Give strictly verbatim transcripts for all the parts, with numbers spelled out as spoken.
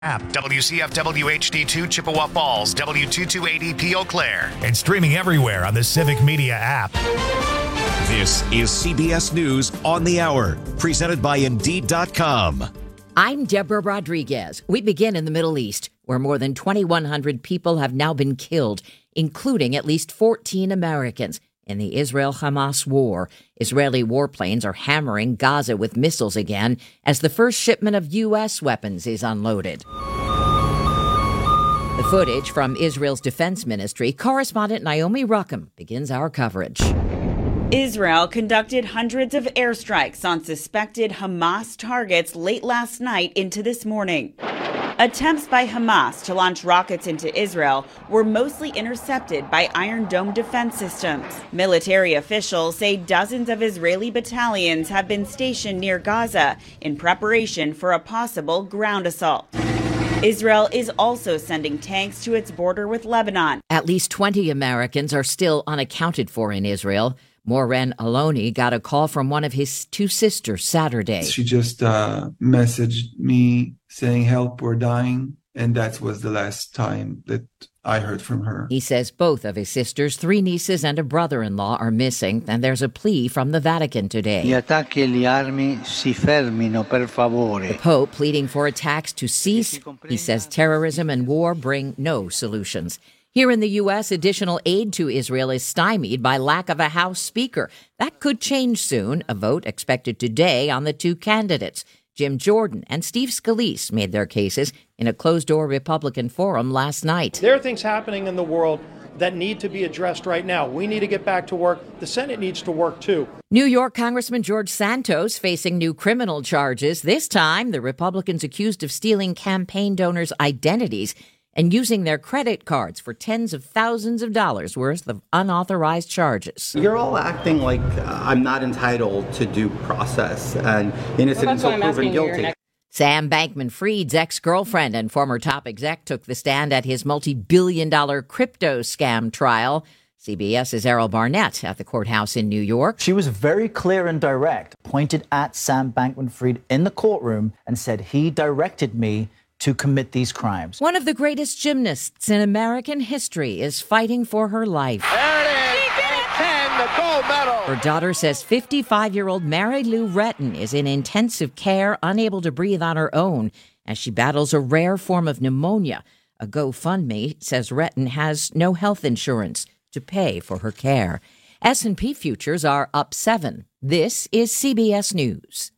App, W C F W H D two Chippewa Falls, W two two eight E P Eau Claire, and streaming everywhere on the Civic Media app. This is C B S News on the Hour, presented by Indeed dot com. I'm Deborah Rodriguez. We begin in the Middle East, where more than twenty-one hundred people have now been killed, including at least fourteen Americans. In the Israel-Hamas war, Israeli warplanes are hammering Gaza with missiles again as the first shipment of U S weapons is unloaded. The footage from Israel's defense ministry, correspondent Naomi Ruckham begins our coverage. Israel conducted hundreds of airstrikes on suspected Hamas targets late last night into this morning. Attempts by Hamas to launch rockets into Israel were mostly intercepted by Iron Dome defense systems. Military officials say dozens of Israeli battalions have been stationed near Gaza in preparation for a possible ground assault. Israel is also sending tanks to its border with Lebanon. At least twenty Americans are still unaccounted for in Israel. Maureen Aloni got a call from one of his two sisters Saturday. She just uh, messaged me saying, help, we're dying. And that was the last time that I heard from her. He says both of his sisters, three nieces and a brother-in-law are missing, and there's a plea from the Vatican today. Gli attacchi agli armi si fermino, per favore. The Pope pleading for attacks to cease. He says terrorism and war bring no solutions. Here in the U S, additional aid to Israel is stymied by lack of a House Speaker. That could change soon. A vote expected today on the two candidates. Jim Jordan and Steve Scalise made their cases in a closed-door Republican forum last night. There are things happening in the world that need to be addressed right now. We need to get back to work. The Senate needs to work, too. New York Congressman George Santos facing new criminal charges. This time, the Republicans accused of stealing campaign donors' identities and using their credit cards for tens of thousands of dollars worth of unauthorized charges. You're all acting like uh, I'm not entitled to due process and innocent well, until proven guilty. Sam Bankman-Fried's ex-girlfriend and former top exec took the stand at his multi-billion dollar crypto scam trial. CBS's Errol Barnett at the courthouse in New York. She was very clear and direct, pointed at Sam Bankman-Fried in the courtroom and said he directed me to commit these crimes. One of the greatest gymnasts in American history is fighting for her life. There it is, eight ten, the gold medal. Her daughter says fifty-five-year-old Mary Lou Retton is in intensive care, unable to breathe on her own, as she battles a rare form of pneumonia. A GoFundMe says Retton has no health insurance to pay for her care. S and P futures are up seven. This is C B S News.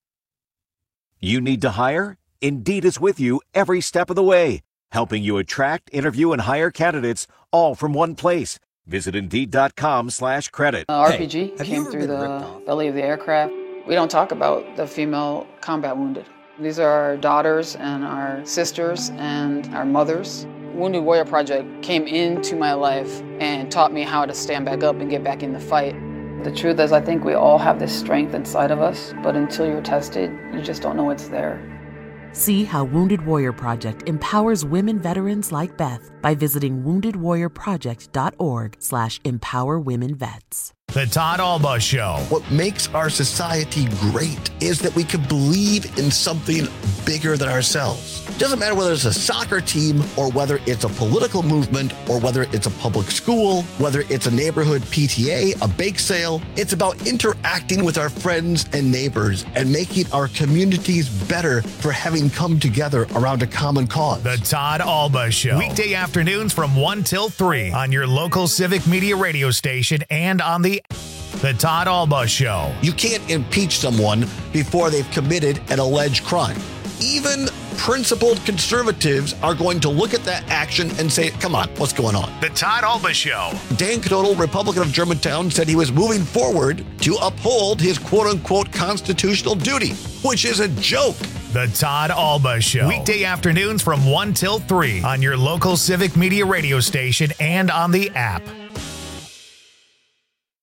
You need to hire? Indeed is with you every step of the way, helping you attract, interview, and hire candidates all from one place. Visit Indeed.com slash credit. Uh, R P G hey, came through the belly of the aircraft. We don't talk about the female combat wounded. These are our daughters and our sisters and our mothers. Wounded Warrior Project came into my life and taught me how to stand back up and get back in the fight. The truth is, I think we all have this strength inside of us, but until you're tested, you just don't know it's there. See how Wounded Warrior Project empowers women veterans like Beth by visiting wounded warrior project dot org slash empower women vets. The Todd Alba Show. What makes our society great is that we can believe in something bigger than ourselves. It doesn't matter whether it's a soccer team or whether it's a political movement or whether it's a public school, whether it's a neighborhood P T A, a bake sale. It's about interacting with our friends and neighbors and making our communities better for having come together around a common cause. The Todd Alba Show. Weekday afternoons from one till three on your local Civic Media radio station and on the The Todd Alba Show. You can't impeach someone before they've committed an alleged crime. Even principled conservatives are going to look at that action and say, come on, what's going on? The Todd Alba Show. Dan Knodel, Republican of Germantown, said he was moving forward to uphold his quote-unquote constitutional duty, which is a joke. The Todd Alba Show. Weekday afternoons from one till three on your local Civic Media radio station and on the app.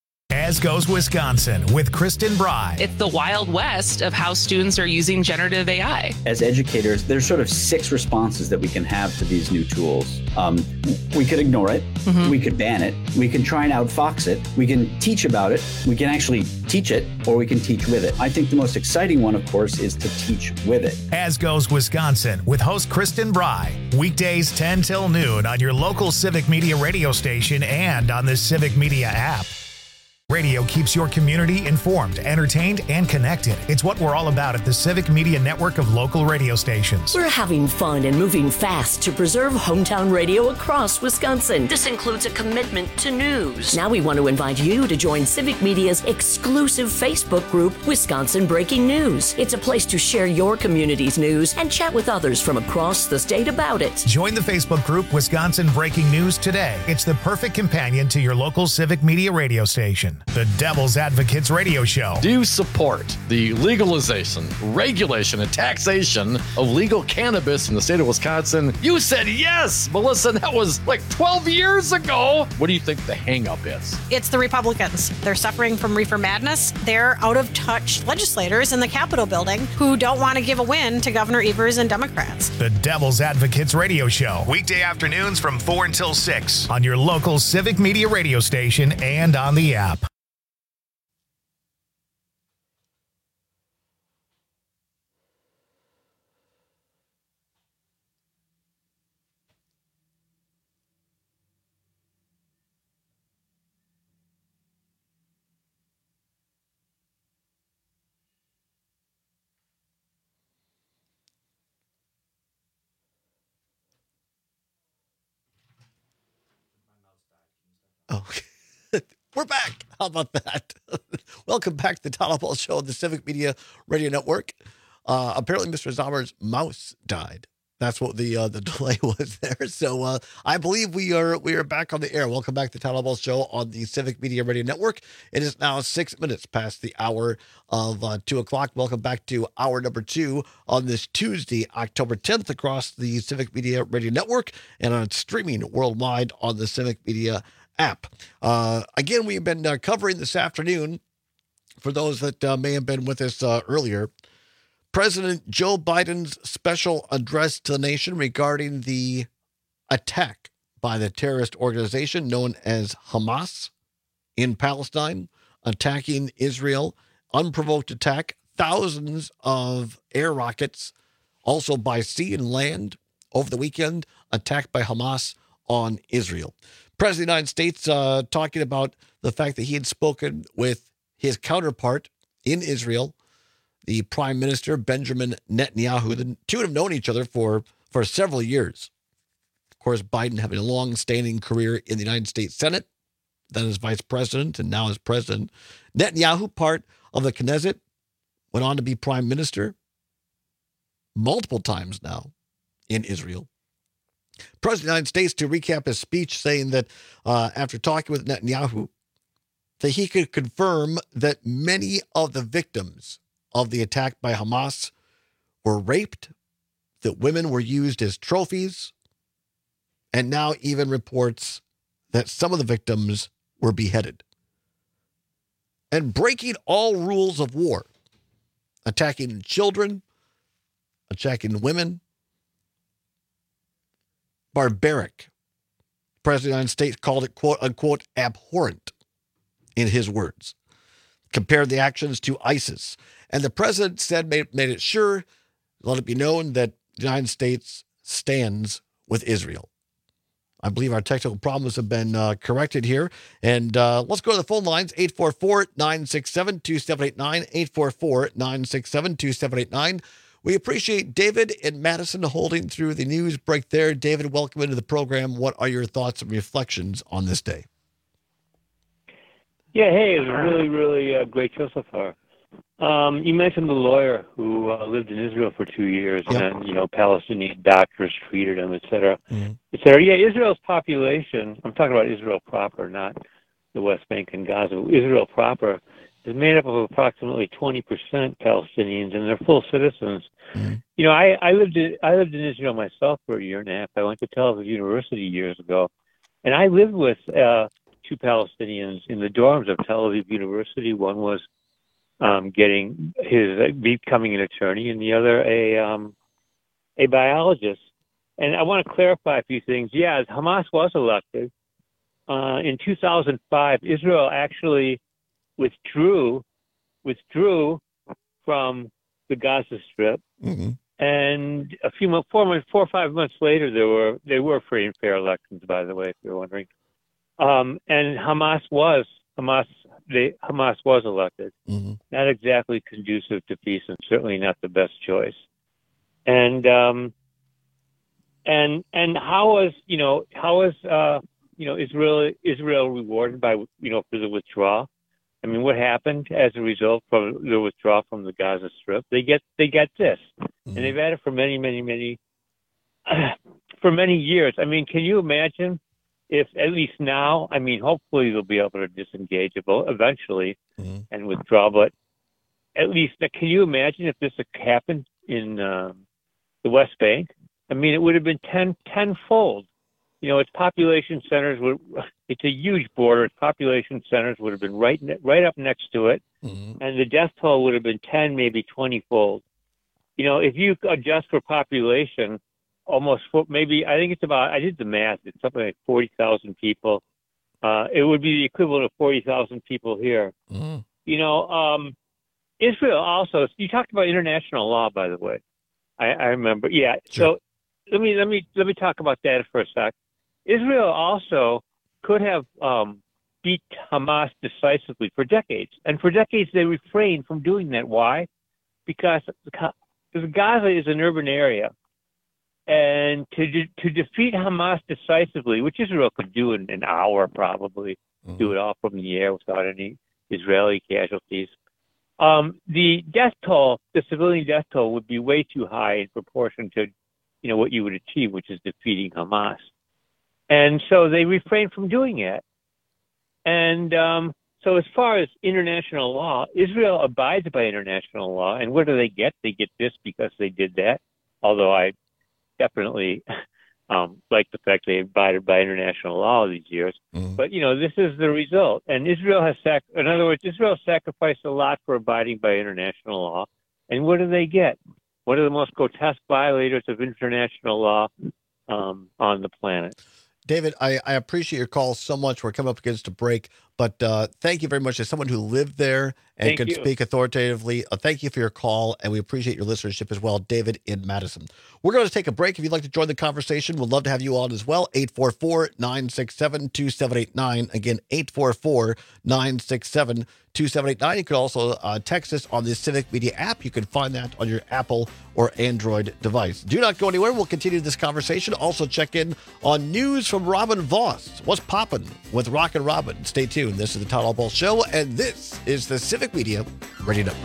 As Goes Wisconsin with Kristen Bry. It's the Wild West of how students are using generative A I. As educators, there's sort of six responses that we can have to these new tools. Um, we could ignore it. Mm-hmm. We could ban it. We can try and outfox it. We can teach about it. We can actually teach it, or we can teach with it. I think the most exciting one, of course, is to teach with it. As Goes Wisconsin with host Kristen Bry. Weekdays ten till noon on your local Civic Media radio station and on the Civic Media app. Radio keeps your community informed, entertained, and connected. It's what we're all about at the Civic Media network of local radio stations. We're having fun and moving fast to preserve hometown radio across Wisconsin. This includes a commitment to news. Now we want to invite you to join Civic Media's exclusive Facebook group, Wisconsin Breaking News. It's a place to share your community's news and chat with others from across the state about it. Join the Facebook group, Wisconsin Breaking News today. It's the perfect companion to your local Civic Media radio station. The Devil's Advocates Radio Show. Do you support the legalization, regulation, and taxation of legal cannabis in the state of Wisconsin? You said yes, Melissa. That was like twelve years ago. What do you think the hang-up is? It's the Republicans. They're suffering from reefer madness. They're out-of-touch legislators in the Capitol building who don't want to give a win to Governor Evers and Democrats. The Devil's Advocates Radio Show. Weekday afternoons from four until six on your local Civic Media radio station and on the app. Oh, we're back. How about that? Welcome back to the Todd Ball Show on the Civic Media Radio Network. Uh, apparently, Mister Zommer's mouse died. That's what the uh, the delay was there. So uh, I believe we are we are back on the air. Welcome back to the Todd Ball Show on the Civic Media Radio Network. It is now six minutes past the hour of uh, two o'clock. Welcome back to hour number two on this Tuesday, October tenth, across the Civic Media Radio Network and on streaming worldwide on the Civic Media app. Uh, again, we've been uh, covering this afternoon, for those that uh, may have been with us uh, earlier, President Joe Biden's special address to the nation regarding the attack by the terrorist organization known as Hamas in Palestine, attacking Israel, unprovoked attack, thousands of air rockets, also by sea and land over the weekend, attacked by Hamas on Israel. President of the United States uh, talking about the fact that he had spoken with his counterpart in Israel, the Prime Minister, Benjamin Netanyahu. The two have known each other for, for several years. Of course, Biden having a long-standing career in the United States Senate, then as vice president, and now as president. Netanyahu, part of the Knesset, went on to be prime minister multiple times now in Israel. President of the United States, to recap his speech, saying that uh, after talking with Netanyahu, that he could confirm that many of the victims of the attack by Hamas were raped, that women were used as trophies, and now even reports that some of the victims were beheaded. And breaking all rules of war, attacking children, attacking women, barbaric. The President of the United States called it, quote unquote, abhorrent, in his words. Compared the actions to ISIS. And the president said, made, made it sure, let it be known that the United States stands with Israel. I believe our technical problems have been uh, corrected here. And uh, let's go to the phone lines, eight four four, nine six seven, two seven eight nine, eight four four, nine six seven, two seven eight nine. We appreciate David in Madison holding through the news break there. David, welcome into the program. What are your thoughts and reflections on this day? Yeah, hey, it was a really, really uh, great show so far. Um, you mentioned the lawyer who uh, lived in Israel for two years, yep. and, you know, Palestinian doctors treated him, et cetera, mm-hmm. et cetera. Yeah, Israel's population, I'm talking about Israel proper, not the West Bank and Gaza. Israel proper is made up of approximately twenty percent Palestinians, and they're full citizens. Mm-hmm. You know, I, I lived in, I lived in Israel myself for a year and a half. I went to Tel Aviv University years ago, and I lived with uh, two Palestinians in the dorms of Tel Aviv University. One was um, getting his uh, becoming an attorney, and the other a um, a biologist. And I want to clarify a few things. Yeah, Hamas was elected uh, in two thousand five. Israel actually withdrew withdrew from the Gaza Strip, mm-hmm. and a few months, four months, four or five months later, there were they were free and fair elections. By the way, if you're wondering, um, and Hamas was Hamas they, Hamas was elected. Mm-hmm. Not exactly conducive to peace, and certainly not the best choice. And um, and and how was you know how was uh, you know Israel Israel rewarded by you know for the withdrawal? I mean, what happened as a result from the withdrawal from the Gaza Strip? They get they get this, mm-hmm. and they've had it for many, many, many for many years. I mean, can you imagine if at least now? I mean, hopefully they'll be able to disengage eventually mm-hmm. and withdraw. But at least, can you imagine if this had happened in um, the West Bank? I mean, it would have been ten tenfold. You know, its population centers would, it's a huge border. Its population centers would have been right right up next to it. Mm-hmm. And the death toll would have been ten, maybe twenty fold. You know, if you adjust for population, almost, maybe, I think it's about, I did the math, it's something like forty thousand people. Uh, it would be the equivalent of forty thousand people here. Mm-hmm. You know, um, Israel also, you talked about international law, by the way. I, I remember. Yeah. Sure. So let me, let me, let me talk about that for a sec. Israel also could have um, beat Hamas decisively for decades. And for decades, they refrained from doing that. Why? Because Gaza is an urban area. And to de- to defeat Hamas decisively, which Israel could do in an hour probably, mm-hmm. do it all from the air without any Israeli casualties, um, the death toll, the civilian death toll, would be way too high in proportion to, you know, what you would achieve, which is defeating Hamas. And so they refrain from doing it. And um, so as far as international law, Israel abides by international law. And what do they get? They get this because they did that, although I definitely um, like the fact they abided by international law all these years. Mm-hmm. But, you know, this is the result. And Israel has, sac- in other words, Israel sacrificed a lot for abiding by international law. And what do they get? One of the most grotesque violators of international law um, on the planet. David, I, I appreciate your call so much. We're coming up against a break, but uh, thank you very much. As someone who lived there and thank can you. speak authoritatively, uh, thank you for your call, and we appreciate your listenership as well. David in Madison. We're going to take a break. If you'd like to join the conversation, we'd love to have you on as well. eight four four, nine six seven, two seven eight nine. Again, eight four four, nine six seven, two seven eight nine. You can also uh, text us on the Civic Media app. You can find that on your Apple or Android device. Do not go anywhere. We'll continue this conversation. Also check in on news from Robin Voss. What's poppin' with Rock and Robin? Stay tuned. This is the Todd Ball Show, and this is the Civic Media Radio Network.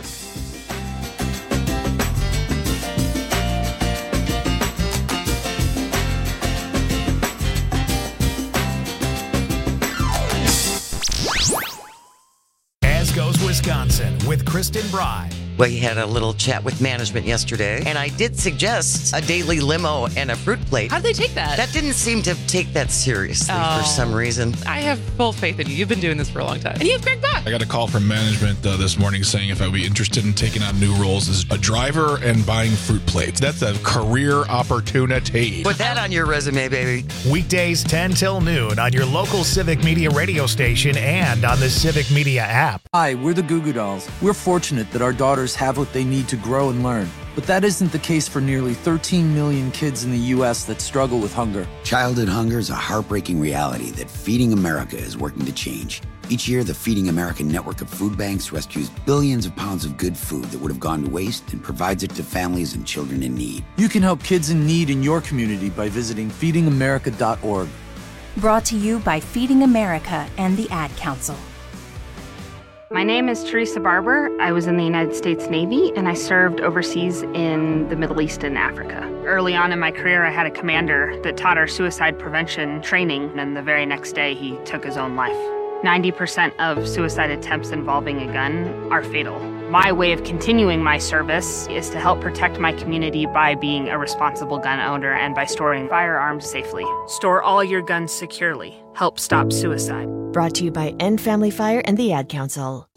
As goes Wisconsin with Kristen Bry. We had a little chat with management yesterday, and I did suggest a daily limo and a fruit plate. How'd they take that? That didn't seem to take that seriously oh, for some reason. I have full faith in you. You've been doing this for a long time. And you have Greg Bach. I got a call from management uh, this morning saying if I would be interested in taking on new roles as a driver and buying fruit plates. That's a career opportunity. Put that on your resume, baby. Weekdays ten till noon on your local Civic Media radio station and on the Civic Media app. Hi, we're the Goo Goo Dolls. We're fortunate that our daughters have what they need to grow and learn. But that isn't the case for nearly thirteen million kids in the U S that struggle with hunger. Childhood hunger is a heartbreaking reality that Feeding America is working to change. Each year, the Feeding America network of food banks rescues billions of pounds of good food that would have gone to waste and provides it to families and children in need. You can help kids in need in your community by visiting feeding america dot org. Brought to you by Feeding America and the Ad Council. My name is Teresa Barber. I was in the United States Navy, and I served overseas in the Middle East and Africa. Early on in my career, I had a commander that taught our suicide prevention training, and the very next day, he took his own life. ninety percent of suicide attempts involving a gun are fatal. My way of continuing my service is to help protect my community by being a responsible gun owner and by storing firearms safely. Store all your guns securely. Help stop suicide. Brought to you by End Family Fire and the Ad Council.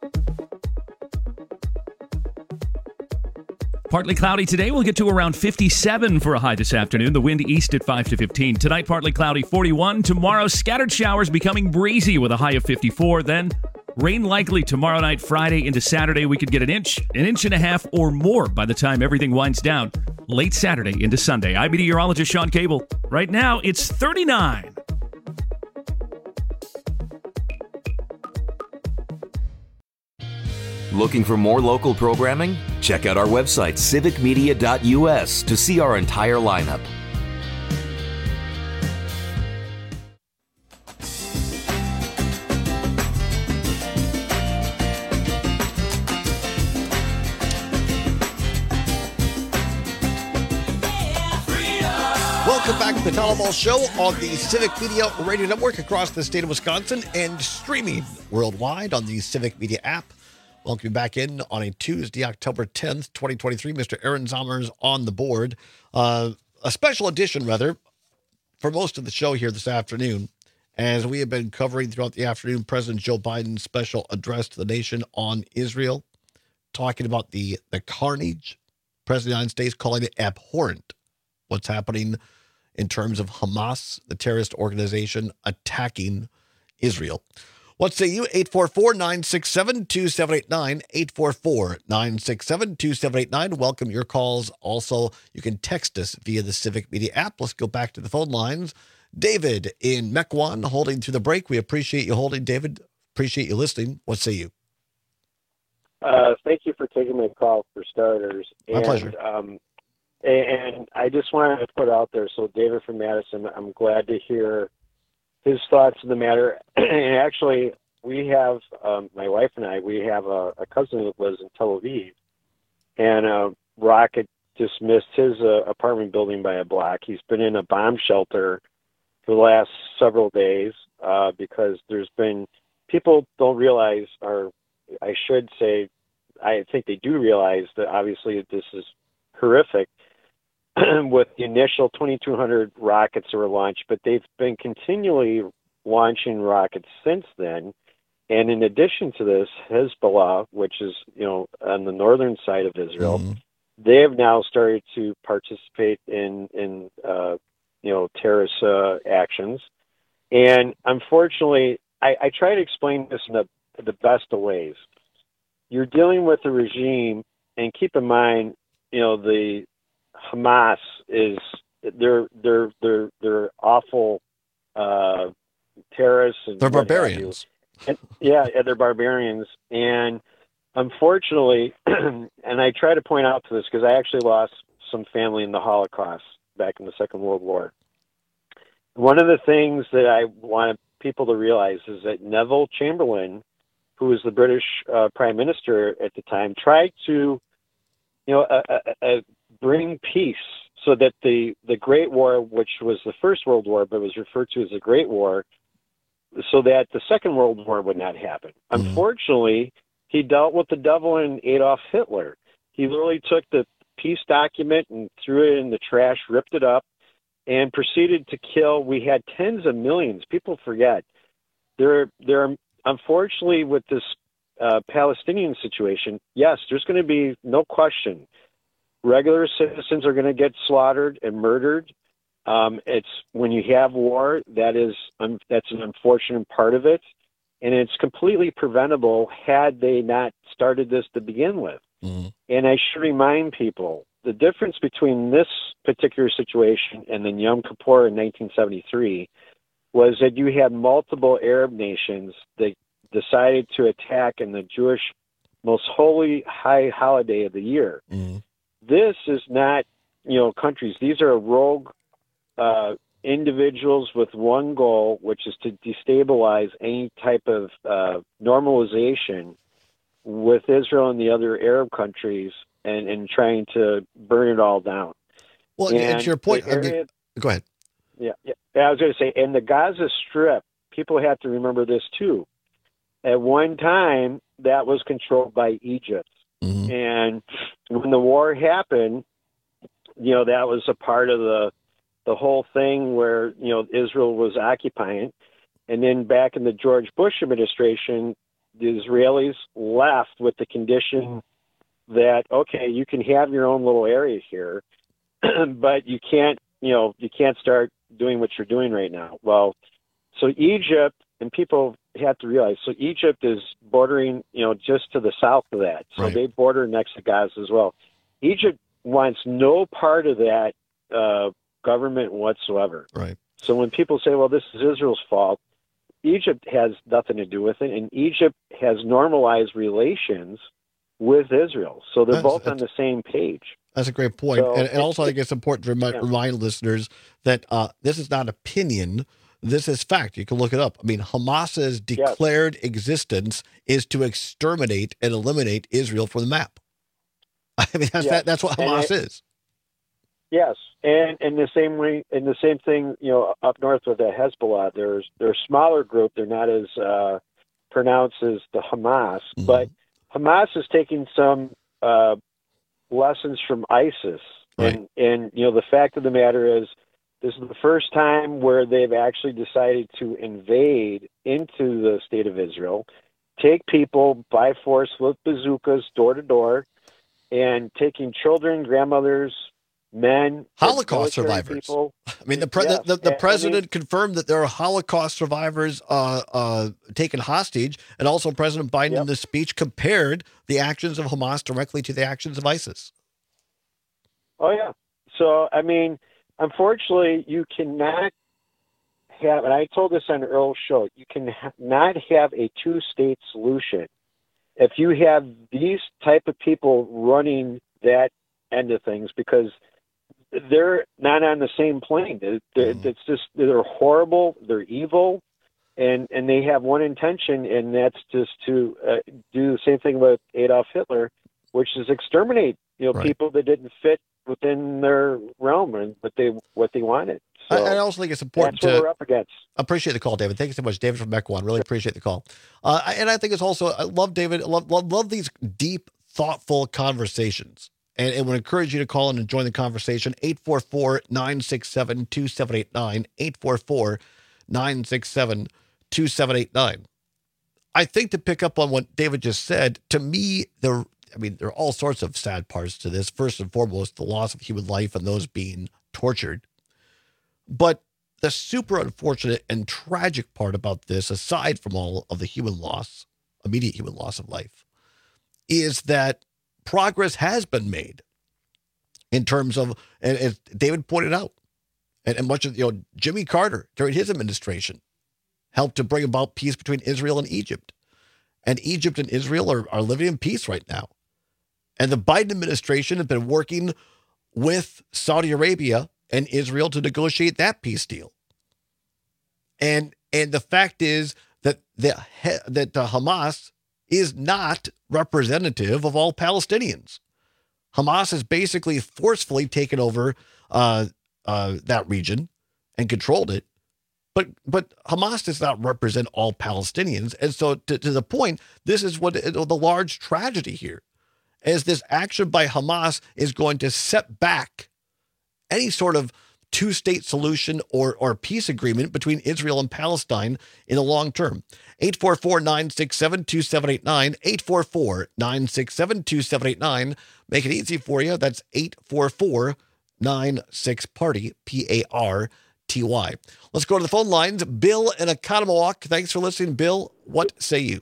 Partly cloudy today. We'll get to around fifty-seven for a high this afternoon. The wind east at five to fifteen. Tonight, partly cloudy, forty-one. Tomorrow, scattered showers becoming breezy with a high of fifty-four. Then, rain likely tomorrow night, Friday into Saturday. We could get an inch, an inch and a half or more by the time everything winds down late Saturday into Sunday. I'm meteorologist Sean Cable. Right now, it's thirty-nine. Looking for more local programming? Check out our website, civic media dot u s, to see our entire lineup. Welcome back to the Tyler Ball Show on the Civic Media Radio Network across the state of Wisconsin and streaming worldwide on the Civic Media app. Welcome back in on a Tuesday, October tenth, twenty twenty-three. Mister Aaron Zommer's on the board. Uh, a special edition, rather, for most of the show here this afternoon, as we have been covering throughout the afternoon President Joe Biden's special address to the nation on Israel, talking about the, the carnage. President of the United States calling it abhorrent, what's happening in terms of Hamas, the terrorist organization, attacking Israel. What say you? eight four four, nine six seven, two seven eight nine, eight four four, nine six seven, two seven eight nine. Welcome your calls. Also, you can text us via the Civic Media app. Let's go back to the phone lines. David in Mequon holding through the break. We appreciate you holding, David. Appreciate you listening. What say you? Uh, thank you for taking my call, for starters. My and, pleasure. Um, and I just wanted to put out there, so David from Madison, I'm glad to hear his thoughts on the matter. And actually, we have, um, my wife and I, we have a, a cousin that lives in Tel Aviv, and a rocket just missed his uh, apartment building by a block. He's been in a bomb shelter for the last several days uh, because there's been, people don't realize, or I should say, I think they do realize that obviously this is horrific, with the initial twenty-two hundred rockets that were launched, but they've been continually launching rockets since then. And in addition to this, Hezbollah, which is, you know, on the northern side of Israel, mm-hmm. they have now started to participate in, in uh, you know, terrorist uh, actions. And unfortunately, I, I try to explain this in the, the best of ways. You're dealing with a regime, and keep in mind, you know, the Hamas is they're they're they're they're awful uh, terrorists. And they're barbarians. And, yeah, yeah, they're barbarians. And unfortunately, and I try to point out to this because I actually lost some family in the Holocaust back in the Second World War. One of the things that I want people to realize is that Neville Chamberlain, who was the British uh, Prime Minister at the time, tried to, you know, uh, uh, uh, bring peace so that the, the Great War, which was the First World War, but was referred to as the Great War, so that the Second World War would not happen. Mm-hmm. Unfortunately, he dealt with the devil in Adolf Hitler. He literally took the peace document and threw it in the trash, ripped it up, and proceeded to kill. We had tens of millions. People forget. There, there are, unfortunately, with this uh, Palestinian situation, yes, there's going to be no question. Regular citizens are going to get slaughtered and murdered. Um, it's when you have war, that is um, that's an unfortunate part of it, and it's completely preventable had they not started this to begin with. Mm-hmm. And I should remind people the difference between this particular situation and then Yom Kippur in nineteen seventy-three was that you had multiple Arab nations that decided to attack in the Jewish most holy high holiday of the year. Mm-hmm. This is not, you know, countries. These are rogue uh, individuals with one goal, which is to destabilize any type of uh, normalization with Israel and the other Arab countries, and, and trying to burn it all down. Well, and, and to your point, area, I mean, go ahead. Yeah, yeah, I was going to say, in the Gaza Strip, people have to remember this too. At one time, that was controlled by Egypt. Mm-hmm. And when the war happened, you know, that was a part of the the whole thing where, you know, Israel was occupying. And then back in the George Bush administration, the Israelis left with the condition that, okay, you can have your own little area here, but you can't, you know, you can't start doing what you're doing right now. Well, so Egypt, and people have to realize, so Egypt is bordering, you know, just to the south of that. So Right. they border next to Gaza as well. Egypt wants no part of that uh, government whatsoever. Right. So when people say, well, this is Israel's fault, Egypt has nothing to do with it, and Egypt has normalized relations with Israel. So they're That's- both on the same page. That's a great point. So and, and also, I think it's important to remind, yeah. remind listeners that uh, this is not opinion. This is fact. You can look it up. I mean, Hamas's declared existence is to exterminate and eliminate Israel from the map. I mean, that's, Yes. that, that's what And Hamas I- is. Yes, and in the same way, in the same thing, you know, up north with the Hezbollah, there's they're a smaller group. They're not as uh, pronounced as the Hamas, Mm-hmm. but Hamas is taking some uh, lessons from ISIS, and and you know, the fact of the matter is, this is the first time where they've actually decided to invade into the state of Israel, take people by force with bazookas door to door, and taking children, grandmothers, men, Holocaust military survivors. people. I mean, the, pre- Yes, the, the, the and- I president mean- confirmed that there are Holocaust survivors uh, uh, taken hostage, and also President Biden in this speech compared the actions of Hamas directly to the actions of ISIS. Oh yeah. So I mean, unfortunately, you cannot have, and I told this on Earl's show, you can ha- not have a two-state solution if you have these type of people running that end of things, because they're not on the same plane. They're, they're, It's just they're horrible, they're evil, and and they have one intention, and that's just to uh, do the same thing with Adolf Hitler, which is exterminate you know Right. people that didn't fit within their realm and what they what they wanted. So I, I also think it's important that's what to we're up against. appreciate the call, David. Thank you so much, David from Mequon. Really appreciate the call. Uh, I- and I think it's also, I love David, I love, love, love these deep, thoughtful conversations. And it would encourage you to call in and join the conversation. eight four four, nine six seven, two seven eight nine, eight four four, nine six seven, two seven eight nine. I think to pick up on what David just said, to me, there, I mean, there are all sorts of sad parts to this. First and foremost, the loss of human life and those being tortured. But the super unfortunate and tragic part about this, aside from all of the human loss, immediate human loss of life, is that progress has been made in terms of, and as David pointed out, and, and much of, you know, Jimmy Carter during his administration helped to bring about peace between Israel and Egypt. And Egypt and Israel are, are living in peace right now. And the Biden administration has been working with Saudi Arabia and Israel to negotiate that peace deal. And and the fact is that the that uh, Hamas is not representative of all Palestinians. Hamas has basically forcefully taken over uh, uh, that region and controlled it. But but Hamas does not represent all Palestinians. And so to, to the point, this is what the large tragedy here is. This action by Hamas is going to set back any sort of two-state solution or, or peace agreement between Israel and Palestine in the long term. eight four four, nine six seven, two seven eight nine, eight four four, nine six seven, two seven eight nine. Make it easy for you. That's eight four four, nine six, party, P A R T Y. Let's go to the phone lines. Bill in Oconomowoc. Thanks for listening, Bill. What say you?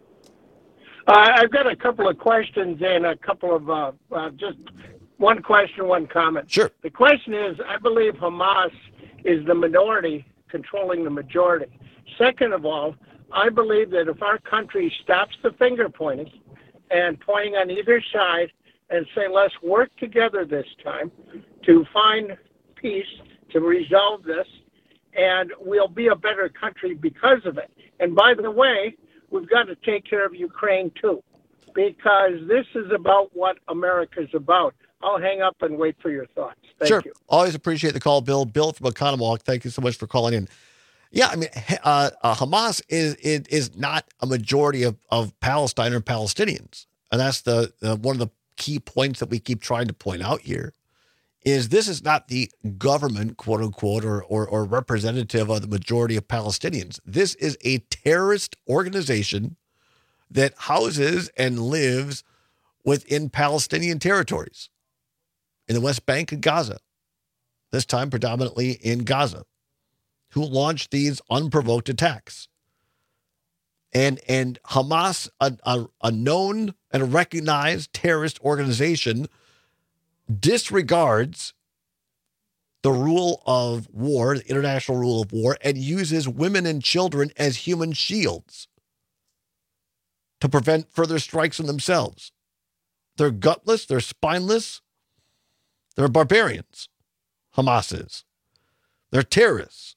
Uh, I've got a couple of questions and a couple of uh, uh, just one question, one comment. Sure. The question is, I believe Hamas is the minority controlling the majority. Second of all, I believe that if our country stops the finger pointing and pointing on either side and say, let's work together this time to find peace, to resolve this, and we'll be a better country because of it. And by the way, we've got to take care of Ukraine too, because this is about what America's about. I'll hang up and wait for your thoughts. Thank sure. you. Always appreciate the call, Bill. Bill from Oconomowoc. Thank you so much for calling in. Yeah, I mean, uh, uh, Hamas is, is is not a majority of, of Palestine or Palestinians, and that's the uh, one of the key points that we keep trying to point out here. is this is not the government, quote unquote, or, or, or representative of the majority of Palestinians. This is a terrorist organization that houses and lives within Palestinian territories in the West Bank and Gaza, this time predominantly in Gaza, who launched these unprovoked attacks. And, and Hamas, a, a, a known and recognized terrorist organization, disregards the rule of war, the international rule of war, and uses women and children as human shields to prevent further strikes on themselves. They're gutless, they're spineless, they're barbarians. Hamas is. They're terrorists.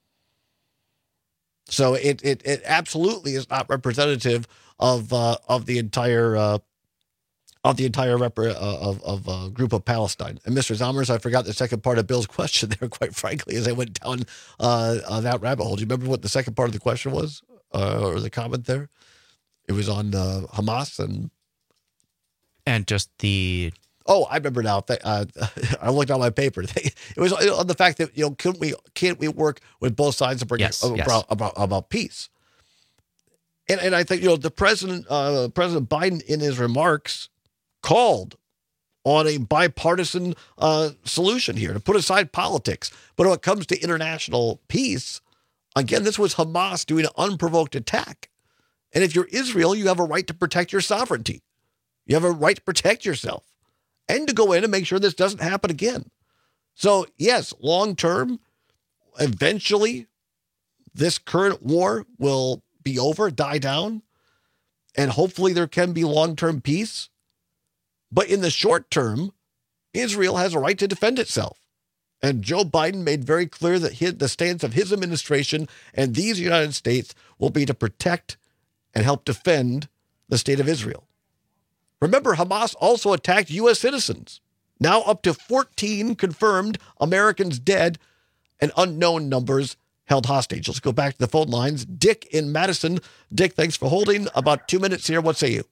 So it it it absolutely is not representative of uh, of the entire uh, of the entire rep- uh, of of uh, group of Palestine. And Mister Zomers, I forgot the second part of Bill's question there. Quite frankly, as I went down uh, uh, that rabbit hole, do you remember what the second part of the question was, uh, or the comment there? It was on uh, Hamas and and just the. Oh, I remember now. Uh, I looked on my paper. It was on the fact that, you know, can't we can't we work with both sides to bring yes, about, yes. about about peace? And and I think, you know, the president uh, President Biden in his remarks called on a bipartisan uh, solution here to put aside politics. But when it comes to international peace, again, this was Hamas doing an unprovoked attack. And if you're Israel, you have a right to protect your sovereignty. You have a right to protect yourself and to go in and make sure this doesn't happen again. So, yes, long term, eventually, this current war will be over, die down, and hopefully there can be long-term peace. But in the short term, Israel has a right to defend itself. And Joe Biden made very clear that his, the stance of his administration and these United States will be to protect and help defend the state of Israel. Remember, Hamas also attacked U S citizens. Now up to fourteen confirmed Americans dead and unknown numbers held hostage. Let's go back to the phone lines. Dick in Madison. Dick, thanks for holding. About two minutes here. What say you?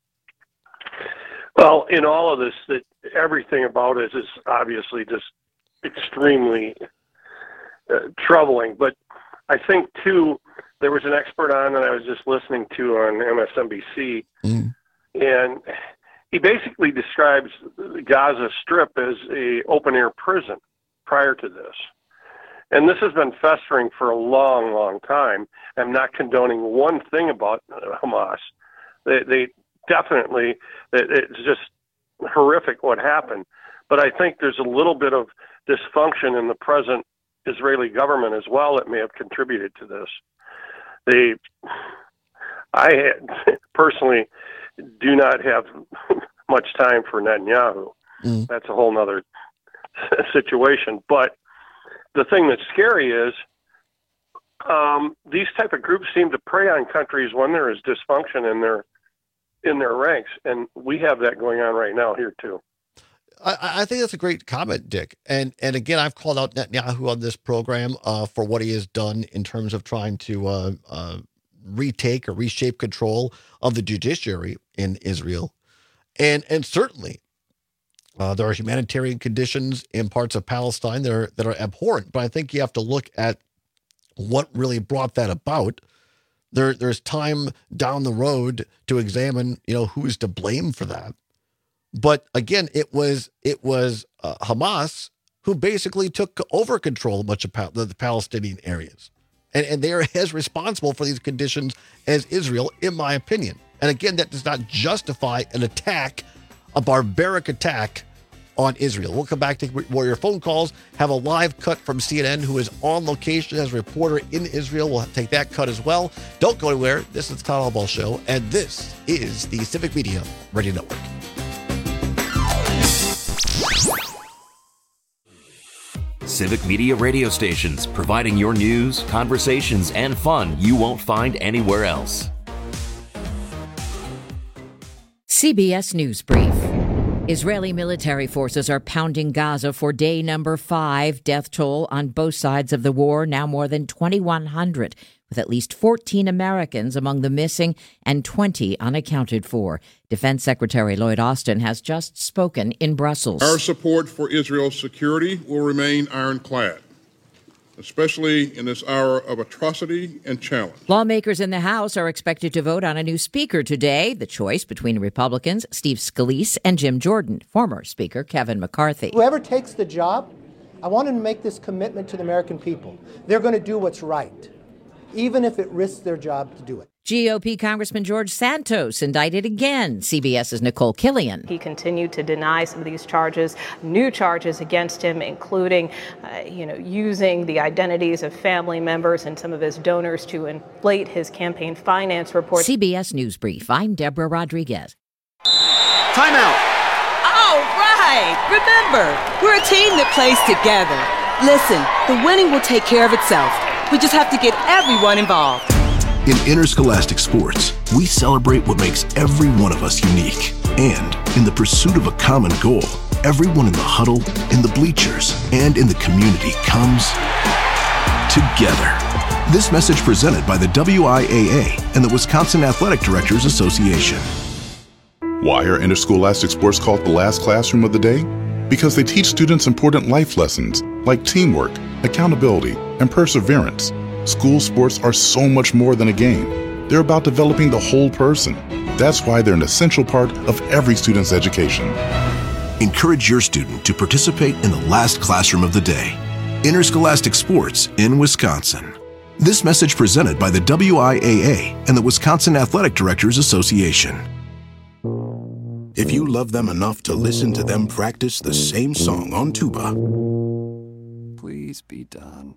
Well, in all of this, that everything about it is obviously just extremely uh, troubling. But I think, too, there was an expert on that I was just listening to on M S N B C, mm. and he basically describes the Gaza Strip as a open-air prison prior to this. And this has been festering for a long, long time. I'm not condoning one thing about Hamas. They, they definitely, it's just horrific what happened. But I think there's a little bit of dysfunction in the present Israeli government as well that may have contributed to this. They, I personally do not have much time for Netanyahu. Mm. That's a whole nother situation. But the thing that's scary is um, these type of groups seem to prey on countries when there is dysfunction in their in their ranks, and we have that going on right now here too. I, I think that's a great comment, Dick. And and again, I've called out Netanyahu on this program uh, for what he has done in terms of trying to uh, uh, retake or reshape control of the judiciary in Israel. And and certainly uh, there are humanitarian conditions in parts of Palestine that are, that are abhorrent. But I think you have to look at what really brought that about. There, there's time down the road to examine, you know, who's to blame for that. But again, it was it was uh, Hamas who basically took over control of much of Pal- the, the Palestinian areas. And, and they are as responsible for these conditions as Israel, in my opinion. And again, that does not justify an attack, a barbaric attack on Israel. We'll come back to more your phone calls, have a live cut from C N N, who is on location as a reporter in Israel. We'll take that cut as well. Don't go anywhere. This is the Todd Albaugh Show, and this is the Civic Media Radio Network. Civic Media radio stations, providing your news, conversations, and fun you won't find anywhere else. C B S News Brief. Israeli military forces are pounding Gaza for day number five. Death toll on both sides of the war now more than twenty-one hundred, with at least fourteen Americans among the missing and twenty unaccounted for. Defense Secretary Lloyd Austin has just spoken in Brussels. Our support for Israel's security will remain ironclad, especially in this hour of atrocity and challenge. Lawmakers in the House are expected to vote on a new speaker today. The choice between Republicans Steve Scalise and Jim Jordan, former Speaker Kevin McCarthy. Whoever takes the job, I want them to make this commitment to the American people. They're going to do what's right, even if it risks their job to do it. G O P Congressman George Santos indicted again. CBS's Nicole Killian. He continued to deny some of these charges, new charges against him, including, uh, you know, using the identities of family members and some of his donors to inflate his campaign finance reports. C B S News Brief. I'm Deborah Rodriguez. Timeout. All right. Remember, we're a team that plays together. Listen, the winning will take care of itself. We just have to get everyone involved. In Interscholastic Sports, we celebrate what makes every one of us unique. And in the pursuit of a common goal, everyone in the huddle, in the bleachers, and in the community comes together. This message presented by the W I A A and the Wisconsin Athletic Directors Association. Why are interscholastic sports called the last classroom of the day? Because they teach students important life lessons like teamwork, accountability, and perseverance. School sports are so much more than a game. They're about developing the whole person. That's why they're an essential part of every student's education. Encourage your student to participate in the last classroom of the day. Interscholastic Sports in Wisconsin. This message presented by the W I A A and the Wisconsin Athletic Directors Association. If you love them enough to listen to them practice the same song on tuba, please be done.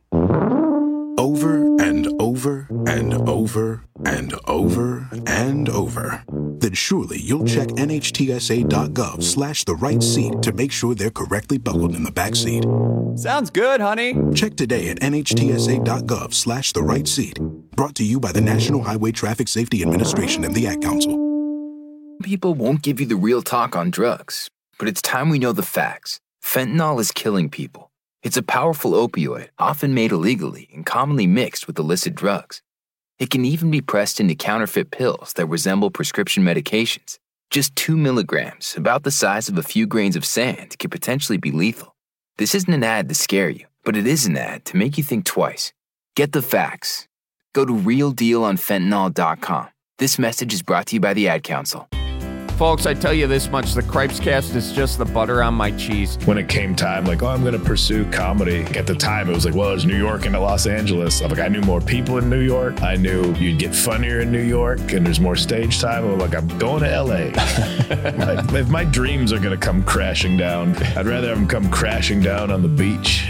Over and over and over and over and over, then surely you'll check nhtsa.gov slash the right seat to make sure they're correctly buckled in the back seat. Sounds good, honey. Check today at nhtsa.gov slash the right seat. Brought to you by the National Highway Traffic Safety Administration and the Ad Council. People won't give you the real talk on drugs, but it's time we know the facts. Fentanyl is killing people. It's a powerful opioid, often made illegally and commonly mixed with illicit drugs. It can even be pressed into counterfeit pills that resemble prescription medications. Just two milligrams, about the size of a few grains of sand, can potentially be lethal. This isn't an ad to scare you, but it is an ad to make you think twice. Get the facts. Go to real deal on fentanyl dot com. This message is brought to you by the Ad Council. Folks, I tell you this much, the Cripescast is just the butter on my cheese. When it came time, like, oh, I'm going to pursue comedy. At the time, it was like, well, there's New York and Los Angeles. I'm like, I knew more people in New York. I knew you'd get funnier in New York, and there's more stage time. I'm like, I'm going to L A. Like, if my dreams are going to come crashing down, I'd rather have them come crashing down on the beach.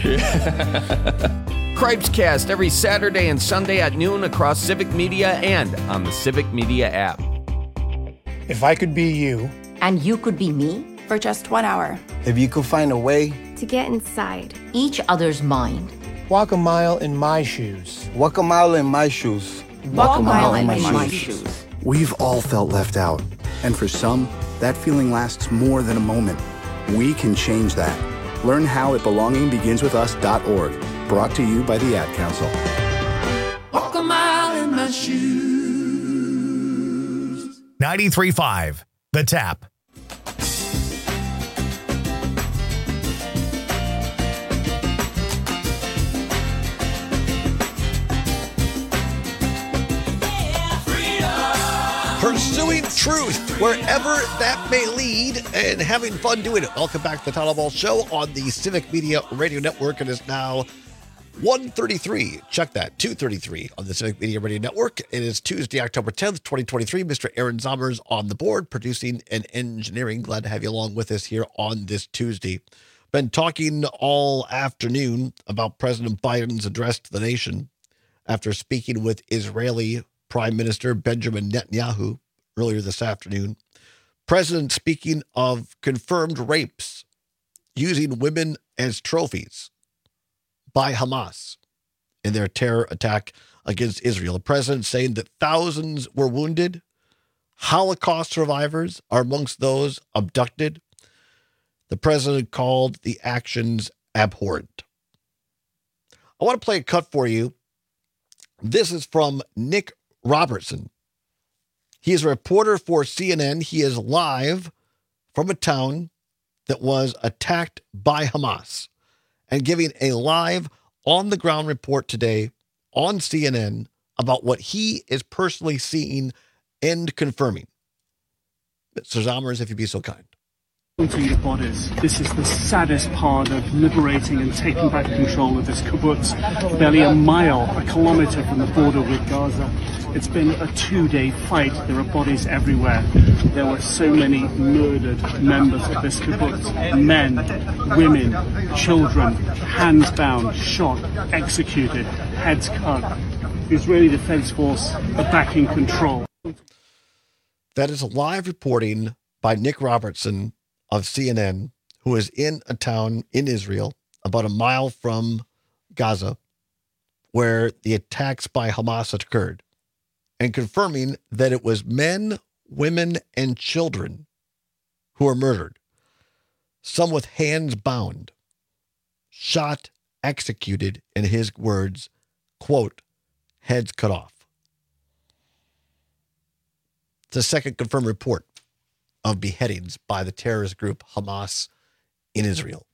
Cripescast every Saturday and Sunday at noon across Civic Media and on the Civic Media app. If I could be you. And you could be me. For just one hour. If you could find a way. To get inside each other's mind. Walk a mile in my shoes. Walk a mile in my shoes. Walk, Walk a mile, mile in my, my shoes. shoes. We've all felt left out. And for some, that feeling lasts more than a moment. We can change that. Learn how at belonging begins with us dot org. Brought to you by the Ad Council. Walk a mile in my shoes. ninety-three point five, The Tap. Pursuing truth wherever that may lead and having fun doing it. Welcome back to the Town Hall Show on the Civic Media Radio Network. It is now one thirty-three. Check that, two thirty-three on the Civic Media Radio Network. It is Tuesday, October tenth, twenty twenty-three. Mister Aaron Zommers on the board, producing and engineering. Glad to have you along with us here on this Tuesday. Been talking all afternoon about President Biden's address to the nation after speaking with Israeli Prime Minister Benjamin Netanyahu earlier this afternoon. President speaking of confirmed rapes using women as trophies by Hamas in their terror attack against Israel. The president saying that thousands were wounded. Holocaust survivors are amongst those abducted. The president called the actions abhorrent. I want to play a cut for you. This is from Nick Robertson. He is a reporter for C N N. He is live from a town that was attacked by Hamas and giving a live on-the-ground report today on C N N about what he is personally seeing and confirming. Mister Zomers, if you'd be so kind. To your bodies. This is the saddest part of liberating and taking back control of this kibbutz, barely a mile, a kilometer from the border with Gaza. It's been a two-day fight. There are bodies everywhere. There were so many murdered members of this kibbutz. Men, women, children, hands bound, shot, executed, heads cut. The Israeli Defense Force are back in control. That is live reporting by Nick Robertson of C N N, who is in a town in Israel about a mile from Gaza, where the attacks by Hamas had occurred, and confirming that it was men, women, and children who were murdered, some with hands bound, shot, executed, in his words, quote, heads cut off. It's the second confirmed report of beheadings by the terrorist group Hamas in Israel.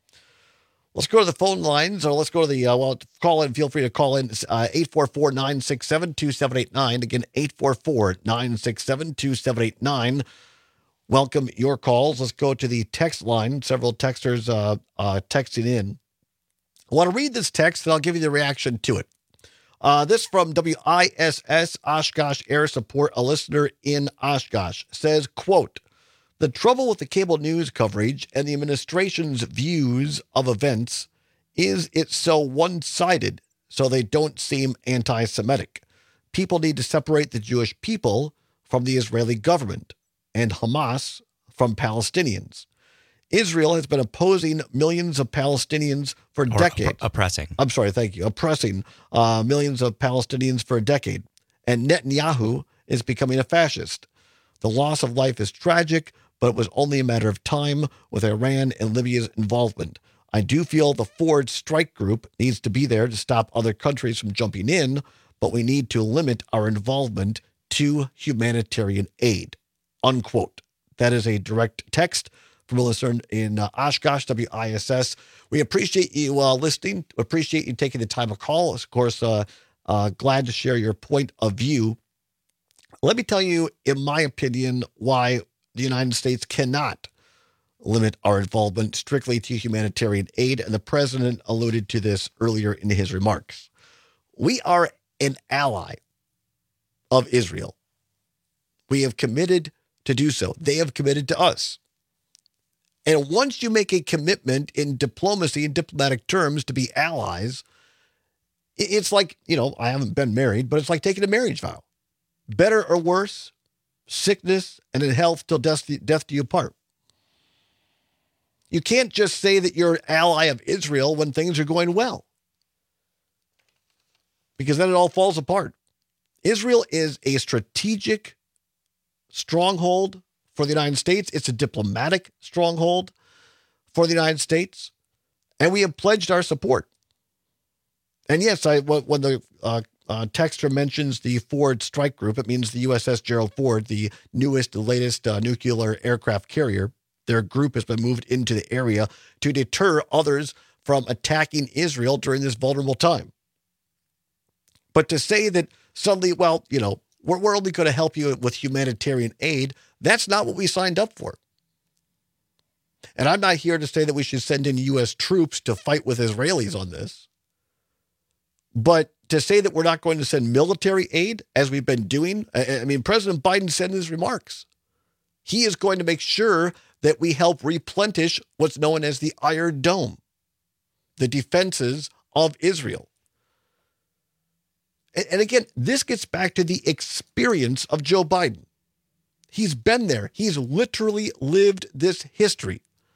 Let's go to the phone lines, or let's go to the, uh, well, call in. Feel free to call in, uh, eight four four, nine six seven, two seven eight nine. Again, eight four four, nine six seven, two seven eight nine. Welcome your calls. Let's go to the text line. Several texters uh, uh, texting in. I want to read this text, and I'll give you the reaction to it. Uh, this from W I S S Oshkosh Air Support, a listener in Oshkosh, says, quote, the trouble with the cable news coverage and the administration's views of events is it's so one-sided, so they don't seem anti-Semitic. People need to separate the Jewish people from the Israeli government and Hamas from Palestinians. Israel has been opposing millions of Palestinians for or decades. Oppressing. I'm sorry, thank you. Oppressing uh, millions of Palestinians for a decade. And Netanyahu is becoming a fascist. The loss of life is tragic, but it was only a matter of time with Iran and Libya's involvement. I do feel the Ford strike group needs to be there to stop other countries from jumping in, but we need to limit our involvement to humanitarian aid, unquote. That is a direct text from a listener in uh, Oshkosh, W I S S. We appreciate you uh, listening. Appreciate you taking the time to call. Of course, uh, uh, glad to share your point of view. Let me tell you, in my opinion, why the United States cannot limit our involvement strictly to humanitarian aid, and the president alluded to this earlier in his remarks. We are an ally of Israel. We have committed to do so. They have committed to us. And once you make a commitment in diplomacy and diplomatic terms to be allies, it's like, you know, I haven't been married, but it's like taking a marriage vow. Better or worse, sickness and in health till death, death do you part. You can't just say that you're an ally of Israel when things are going well, because then it all falls apart. Israel is a strategic stronghold for the United States. It's a diplomatic stronghold for the United States, and we have pledged our support. And yes, I when the uh, uh, texter mentions the Ford strike group, it means the U S S Gerald Ford, the newest, the latest uh, nuclear aircraft carrier. Their group has been moved into the area to deter others from attacking Israel during this vulnerable time. But to say that suddenly, well, you know, we're, we're only going to help you with humanitarian aid, that's not what we signed up for. And I'm not here to say that we should send in U S troops to fight with Israelis on this. But to say that we're not going to send military aid, as we've been doing, I mean, President Biden said in his remarks, he is going to make sure that we help replenish what's known as the Iron Dome, the defenses of Israel. And again, this gets back to the experience of Joe Biden. He's been there. He's literally lived this history.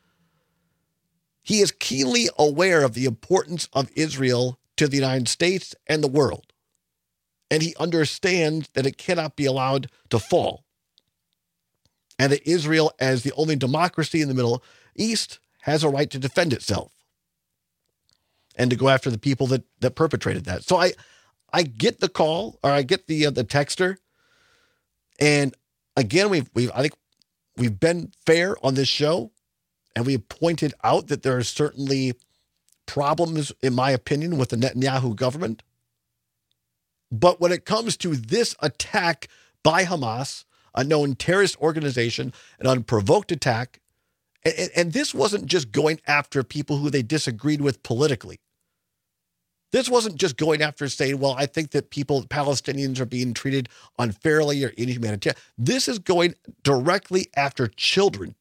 He is keenly aware of the importance of Israel to the United States and the world. And he understands that it cannot be allowed to fall. And that Israel, as the only democracy in the Middle East has a right to defend itself and to go after the people that, that perpetrated that. So I, I get the call, or I get the uh, the texter, and again, we've we've I think we've been fair on this show, and we have pointed out that there are certainly problems, in my opinion, with the Netanyahu government. But when it comes to this attack by Hamas, a known terrorist organization, an unprovoked attack, and, and this wasn't just going after people who they disagreed with politically. This wasn't just going after saying, well, I think that people, Palestinians are being treated unfairly or inhumanitarian. This is going directly after children,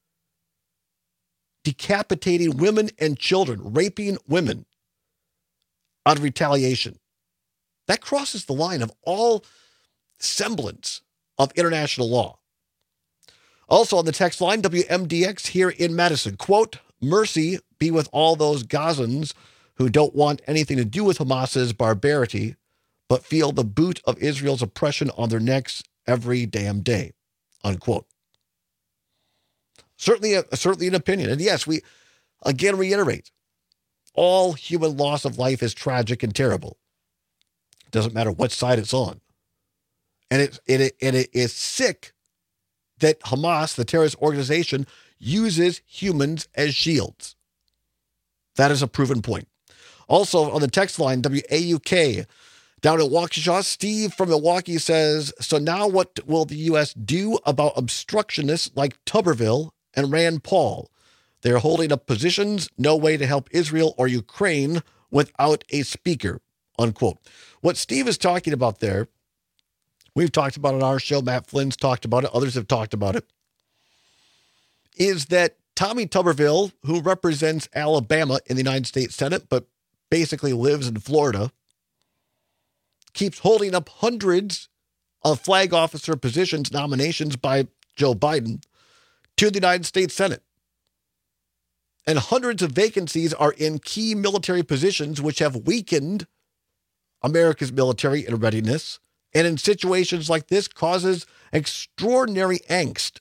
decapitating women and children, raping women out of retaliation. That crosses the line of all semblance of international law. Also on the text line, W M D X here in Madison, quote, mercy be with all those Gazans who don't want anything to do with Hamas's barbarity, but feel the boot of Israel's oppression on their necks every damn day, unquote. Certainly, a, certainly an opinion. And yes, we again reiterate, all human loss of life is tragic and terrible. It doesn't matter what side it's on. And it, it, and it is sick that Hamas, the terrorist organization, uses humans as shields. That is a proven point. Also on the text line, W A U K, down in Waukesha, Steve from Milwaukee says, so now what will the U S do about obstructionists like Tuberville and Rand Paul? They're holding up positions, no way to help Israel or Ukraine without a speaker, unquote. What Steve is talking about there, we've talked about it on our show, Matt Flynn's talked about it, others have talked about it, is that Tommy Tuberville, who represents Alabama in the United States Senate, but basically lives in Florida, keeps holding up hundreds of flag officer positions, nominations by Joe Biden to the United States Senate. And hundreds of vacancies are in key military positions, which have weakened America's military and readiness, and in situations like this causes extraordinary angst.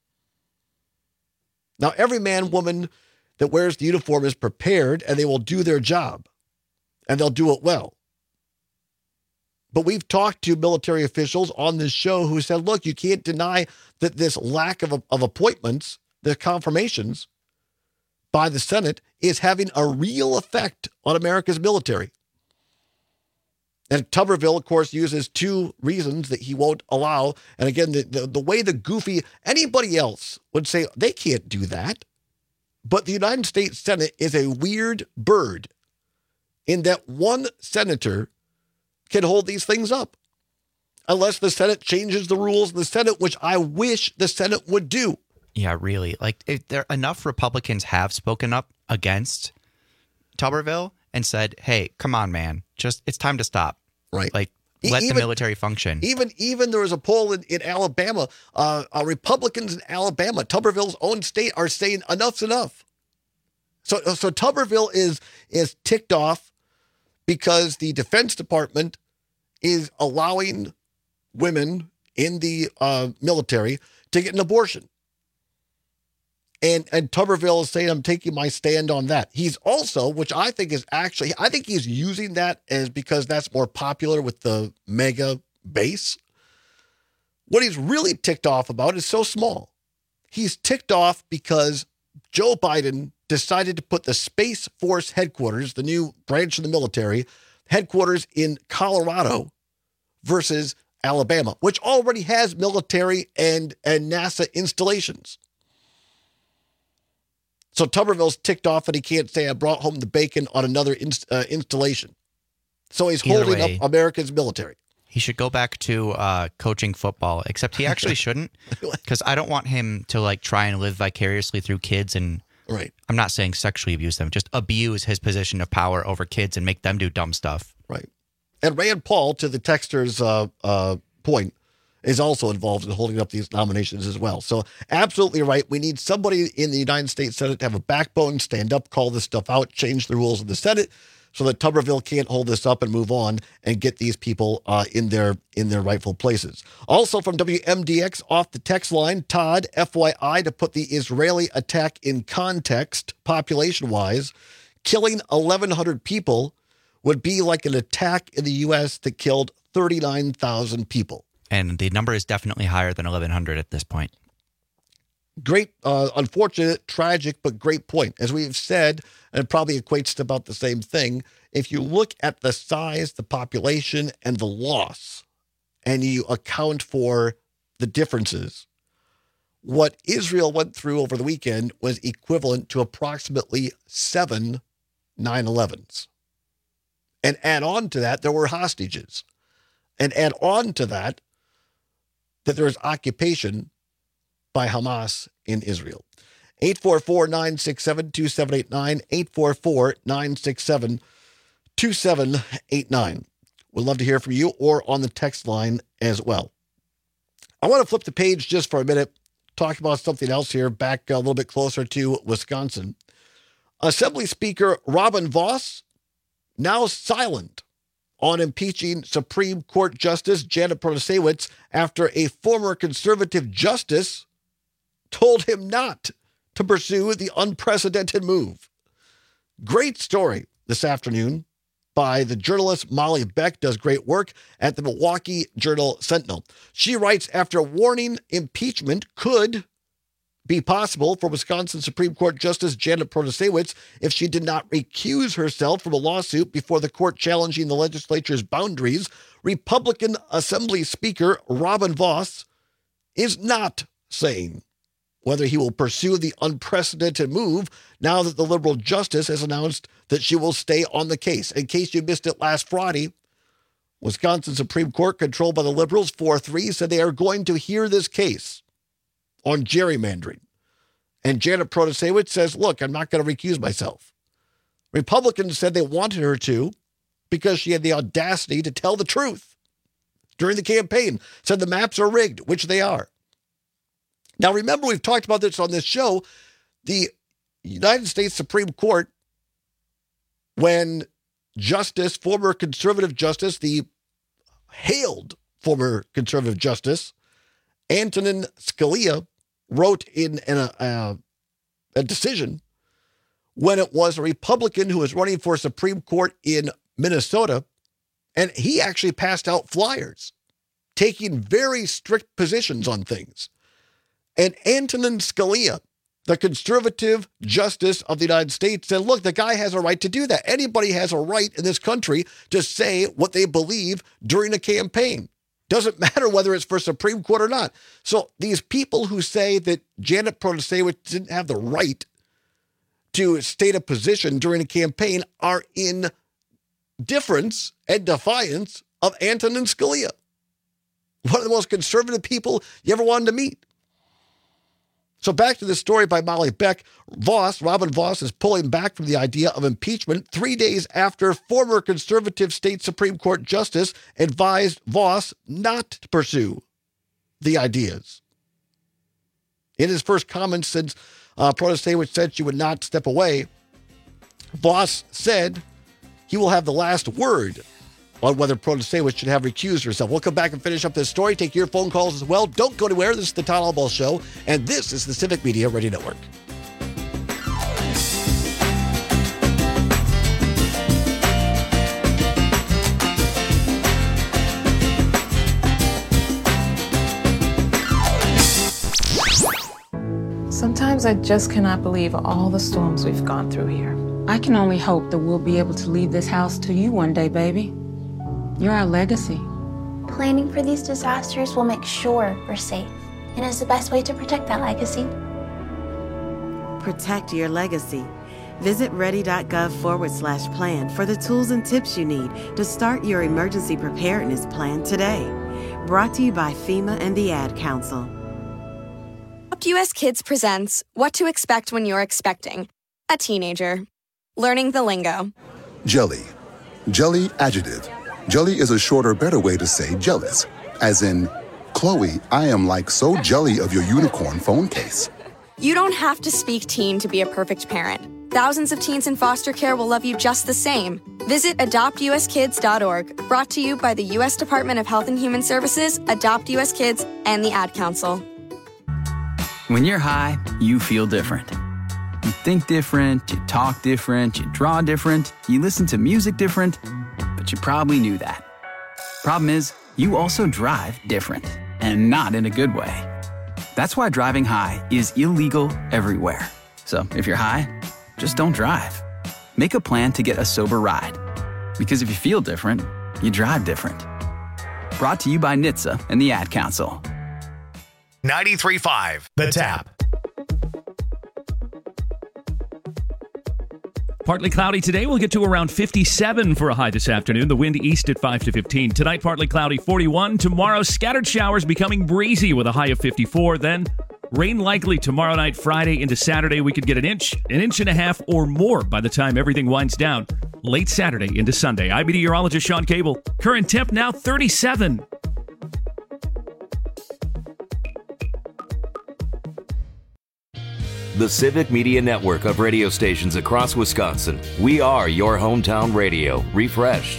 Now, every man, woman that wears the uniform is prepared, and they will do their job, and they'll do it well. But we've talked to military officials on this show who said, look, you can't deny that this lack of, of appointments, the confirmations by the Senate, is having a real effect on America's military. And Tuberville, of course, uses two reasons that he won't allow. And again, the, the, the way the goofy, anybody else would say they can't do that. But the United States Senate is a weird bird in that one senator can hold these things up. Unless the Senate changes the rules in the Senate, which I wish the Senate would do. Yeah, really. Like, if there enough Republicans have spoken up against Tuberville and said, hey, come on, man, just it's time to stop. Right. Like, let even, the military function. Even even there was a poll in, in Alabama, uh, uh, Republicans in Alabama, Tuberville's own state, are saying enough's enough. So so Tuberville is is ticked off because the Defense Department is allowing women in the uh, military to get an abortion. And and Tuberville is saying, I'm taking my stand on that. He's also, which I think is actually, I think he's using that as because that's more popular with the mega base. What he's really ticked off about is so small. He's ticked off because Joe Biden decided to put the Space Force headquarters, the new branch of the military, headquarters in Colorado versus Alabama, which already has military and, and NASA installations. So Tuberville's ticked off and he can't say I brought home the bacon on another inst- uh, installation. So he's Either holding way, up America's military. He should go back to uh, coaching football, except he actually shouldn't, because I don't want him to like try and live vicariously through kids and right. I'm not saying sexually abuse them, just abuse his position of power over kids and make them do dumb stuff. Right. And Rand Paul, to the texter's uh, uh, point, is also involved in holding up these nominations as well. So absolutely right. We need somebody in the United States Senate to have a backbone, stand up, call this stuff out, change the rules of the Senate so that Tuberville can't hold this up and move on and get these people uh, in their in their rightful places. Also from W M D X off the text line, Todd, F Y I, to put the Israeli attack in context, population-wise, killing eleven hundred people would be like an attack in the U S that killed thirty-nine thousand people. And the number is definitely higher than eleven hundred at this point. Great, uh, unfortunate, tragic, but great point. As we've said, and it probably equates to about the same thing, if you look at the size, the population, and the loss, and you account for the differences, what Israel went through over the weekend was equivalent to approximately seven nine elevens. And add on to that, there were hostages. And add on to that, that there is occupation by Hamas in Israel. eight four four, nine six seven, two seven eight nine, eight four four, nine six seven, two seven eight nine. We'd love to hear from you or on the text line as well. I want to flip the page just for a minute, talk about something else here, back a little bit closer to Wisconsin. Assembly Speaker Robin Vos now silent on impeaching Supreme Court Justice Janet Protasiewicz after a former conservative justice told him not to pursue the unprecedented move. Great story this afternoon by the journalist Molly Beck, does great work at the Milwaukee Journal-Sentinel. She writes, after warning impeachment could be possible for Wisconsin Supreme Court Justice Janet Protasiewicz if she did not recuse herself from a lawsuit before the court challenging the legislature's boundaries, Republican Assembly Speaker Robin Vos is not saying whether he will pursue the unprecedented move now that the liberal justice has announced that she will stay on the case. In case you missed it last Friday, Wisconsin Supreme Court, controlled by the liberals, four three, said they are going to hear this case on gerrymandering. And Janet Protasiewicz says, look, I'm not going to recuse myself. Republicans said they wanted her to because she had the audacity to tell the truth during the campaign, said the maps are rigged, which they are. Now, remember, we've talked about this on this show. The United States Supreme Court, when Justice, former conservative justice, the hailed former conservative justice, Antonin Scalia, wrote in an, uh, a decision when it was a Republican who was running for Supreme Court in Minnesota, and he actually passed out flyers taking very strict positions on things. And Antonin Scalia, the conservative justice of the United States, said, look, the guy has a right to do that. Anybody has a right in this country to say what they believe during a campaign. Doesn't matter whether it's for Supreme Court or not. So these people who say that Janet Protasiewicz didn't have the right to state a position during a campaign are in difference and defiance of Antonin Scalia, one of the most conservative people you ever wanted to meet. So back to this story by Molly Beck. Vos, Robin Vos, is pulling back from the idea of impeachment three days after former conservative state Supreme Court justice advised Vos not to pursue the ideas. In his first comments since uh, Protasiewicz said she would not step away, Vos said he will have the last word on whether Protasiewicz should have recused herself. We'll come back and finish up this story, take your phone calls as well. Don't go anywhere. This is the Todd Albaugh Show, and this is the Civic Media Radio Network. Sometimes I just cannot believe all the storms we've gone through here. I can only hope that we'll be able to leave this house to you one day, baby. You're our legacy. Planning for these disasters will make sure we're safe, and is the best way to protect that legacy. Protect your legacy. Visit ready.gov forward slash plan for the tools and tips you need to start your emergency preparedness plan today. Brought to you by FEMA and the Ad Council. U S Kids presents What to Expect When You're Expecting a Teenager. Learning the lingo. Jelly. Jelly adjective. Jelly is a shorter, better way to say jealous. As in, Chloe, I am like so jelly of your unicorn phone case. You don't have to speak teen to be a perfect parent. thousands of teens in foster care will love you just the same. Visit adopt u s kids dot org, brought to you by the U S Department of Health and Human Services, Adopt U S Kids, and the Ad Council. When you're high, you feel different. You think different, you talk different, you draw different, you listen to music different, but you probably knew that. Problem is, you also drive different, and not in a good way. That's why driving high is illegal everywhere. So if you're high, just don't drive. Make a plan to get a sober ride. Because if you feel different, you drive different. Brought to you by N H T S A and the Ad Council. ninety-three point five The Tap. Partly cloudy today. We'll get to around fifty-seven for a high this afternoon. The wind east at five to fifteen. Tonight, partly cloudy, forty-one. Tomorrow, scattered showers becoming breezy with a high of fifty-four. Then, rain likely tomorrow night, Friday into Saturday. We could get an inch, an inch and a half or more by the time everything winds down. Late Saturday into Sunday. I'm meteorologist Sean Cable. Current temp now thirty-seven. The Civic Media Network of radio stations across Wisconsin. We are your hometown radio, refreshed.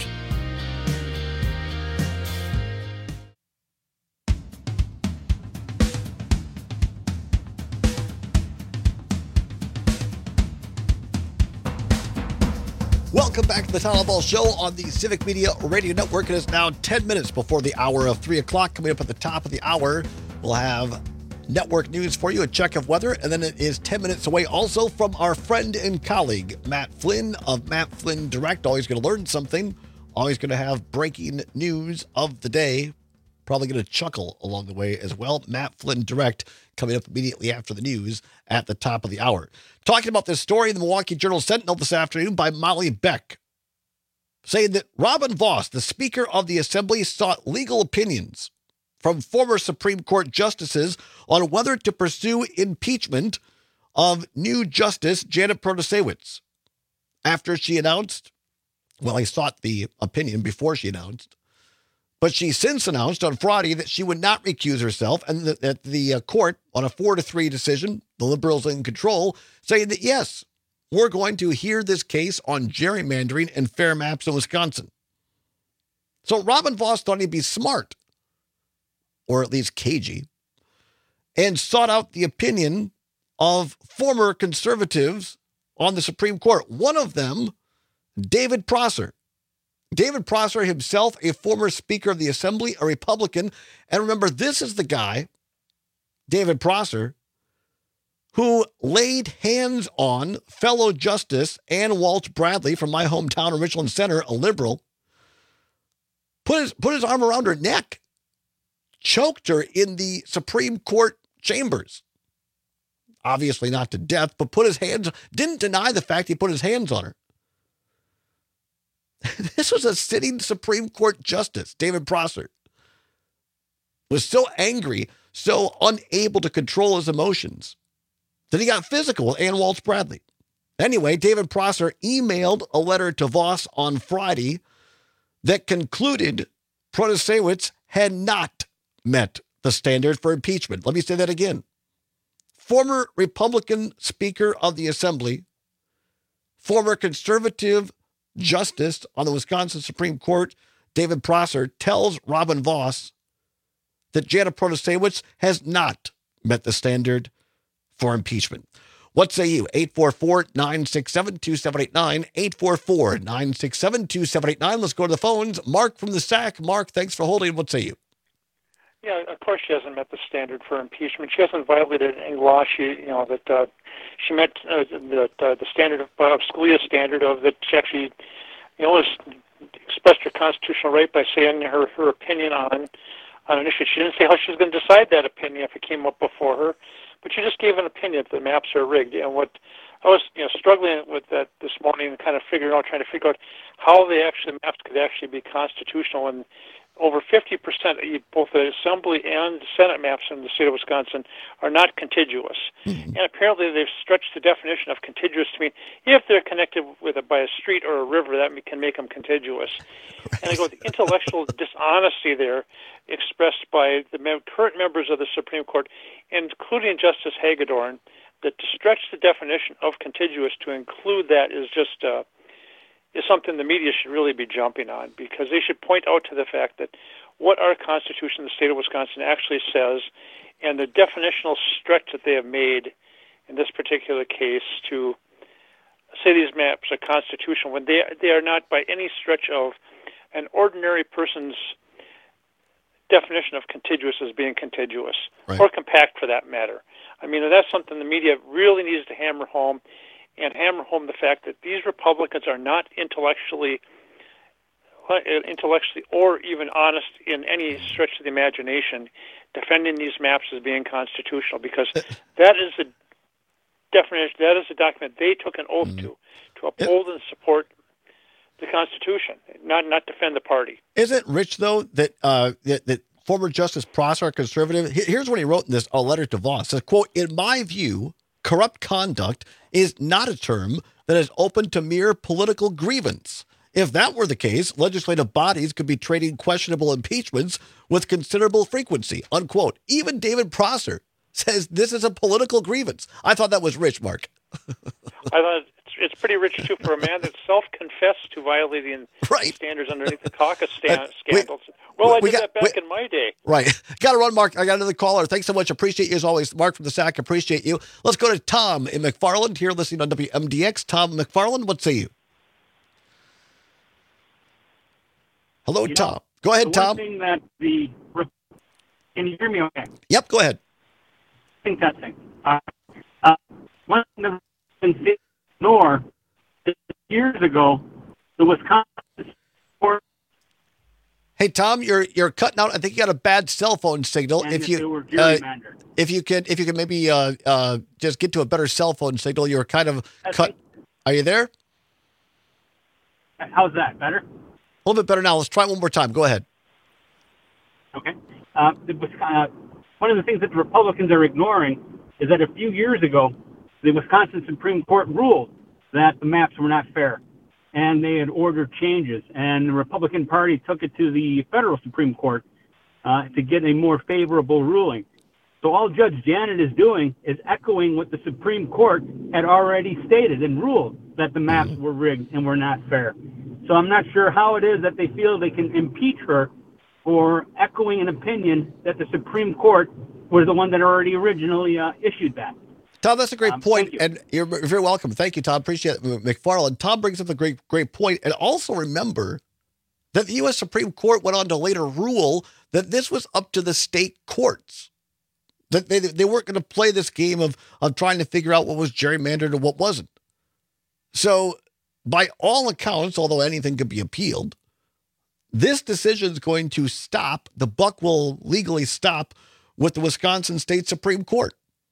Welcome back to the Town Hall Ball Show on the Civic Media Radio Network. It is now ten minutes before the hour of three o'clock. Coming up at the top of the hour, we'll have network news for you, a check of weather, and then it is ten minutes away also from our friend and colleague, Matt Flynn of Matt Flynn Direct. Always going to learn something. Always going to have breaking news of the day. Probably going to chuckle along the way as well. Matt Flynn Direct coming up immediately after the news at the top of the hour. Talking about this story in the Milwaukee Journal Sentinel this afternoon by Molly Beck, saying that Robin Vos, the Speaker of the Assembly, sought legal opinions from former Supreme Court justices on whether to pursue impeachment of new Justice Janet Protasiewicz. After she announced, well, I sought the opinion before she announced, but she since announced on Friday that she would not recuse herself, and that, that the uh, court, on a four to three decision, the Liberals in control, saying that, yes, we're going to hear this case on gerrymandering and fair maps in Wisconsin. So Robin Vos thought he'd be smart, or at least cagey, and sought out the opinion of former conservatives on the Supreme Court. One of them, David Prosser. David Prosser himself, a former Speaker of the Assembly, a Republican. And remember, this is the guy, David Prosser, who laid hands on fellow Justice Ann Walsh Bradley from my hometown of Richland Center, a liberal, put his, put his arm around her neck, choked her in the Supreme Court chambers. Obviously not to death, but put his hands, didn't deny the fact he put his hands on her. This was a sitting Supreme Court justice, David Prosser, was so angry, so unable to control his emotions, that he got physical with Ann Walsh Bradley. Anyway, David Prosser emailed a letter to Vos on Friday that concluded Protasiewicz had not met the standard for impeachment. Let me say that again. Former Republican Speaker of the Assembly, former conservative justice on the Wisconsin Supreme Court, David Prosser, tells Robin Vos that Janet Protasiewicz has not met the standard for impeachment. What say you? eight four four, nine six seven, two seven eight nine, eight four four, nine six seven, two seven eight nine. Let's go to the phones. Mark from the S A C. Mark, thanks for holding. What say you? Yeah, of course she hasn't met the standard for impeachment. She hasn't violated any law. She, you know, that uh, she met uh, the uh, the standard of uh, Scalia's standard of that she actually, you know, expressed her constitutional right by saying her her opinion on on an issue. She didn't say how she was going to decide that opinion if it came up before her, but she just gave an opinion that the maps are rigged. And what I was, you know, struggling with that this morning, and kind of figuring out, trying to figure out how they actually the maps could actually be constitutional. And over fifty percent, both the Assembly and Senate maps in the state of Wisconsin are not contiguous. Mm-hmm. And apparently they've stretched the definition of contiguous to mean if they're connected with a, by a street or a river, that can make them contiguous. Right. And I go with the intellectual dishonesty there expressed by the mem- current members of the Supreme Court, including Justice Hagedorn, that to stretch the definition of contiguous to include that is just uh, is something the media should really be jumping on, because they should point out to the fact that what our Constitution, the state of Wisconsin, actually says, and the definitional stretch that they have made in this particular case to say these maps are constitutional when they they are not by any stretch of an ordinary person's definition of contiguous as being contiguous, right, or compact for that matter. I mean, that's something the media really needs to hammer home, and hammer home the fact that these Republicans are not intellectually intellectually or even honest in any stretch of the imagination defending these maps as being constitutional, because that is the definition, that is the document they took an oath mm. to, to uphold and support the Constitution, not not defend the party. Isn't it rich, though, that uh, that, that former Justice Prosser, a conservative, here's what he wrote in this a letter to Voss. Says, quote, "In my view, corrupt conduct is not a term that is open to mere political grievance. If that were the case, legislative bodies could be trading questionable impeachments with considerable frequency," unquote. Even David Prosser says this is a political grievance. I thought that was rich, Mark. I thought it's, it's pretty rich, too, for a man that self-confessed to violating right. standards underneath the caucus sta- uh, scandals. We, well, I did got, that back we, in my day. Right. Got to run, Mark. I got another caller. Thanks so much. Appreciate you as always. Mark from the S A C, appreciate you. Let's go to Tom in McFarland here listening on W M D X. Tom McFarland, what say you? Hello, you Tom. Know, go ahead, the Tom. One thing that the can you hear me? Okay. Yep. Go ahead. Testing, testing. Uh, uh, one thing that been ignore years ago, the Wisconsin. Hey, Tom, you're you're cutting out. I think you got a bad cell phone signal. And if if you uh, if you can if you can maybe uh, uh, just get to a better cell phone signal. You're kind of That's cut. Me. Are you there? How's that? Better? A little bit better now. Let's try it one more time. Go ahead. Okay. Uh, the, uh, one of the things that the Republicans are ignoring is that a few years ago, the Wisconsin Supreme Court ruled that the maps were not fair, and they had ordered changes. And the Republican Party took it to the federal Supreme Court uh, to get a more favorable ruling. So all Judge Janet is doing is echoing what the Supreme Court had already stated and ruled, that the maps were rigged and were not fair. So I'm not sure how it is that they feel they can impeach her for echoing an opinion that the Supreme Court was the one that already originally uh, issued that. Tom, that's a great um, point, you. and you're very welcome. Thank you, Tom. Appreciate it, McFarland. Tom brings up a great, great point, and also remember that the U S Supreme Court went on to later rule that this was up to the state courts. That they they weren't going to play this game of of trying to figure out what was gerrymandered and what wasn't. So, by all accounts, although anything could be appealed, this decision is going to stop. The buck will legally stop with the Wisconsin State Supreme Court.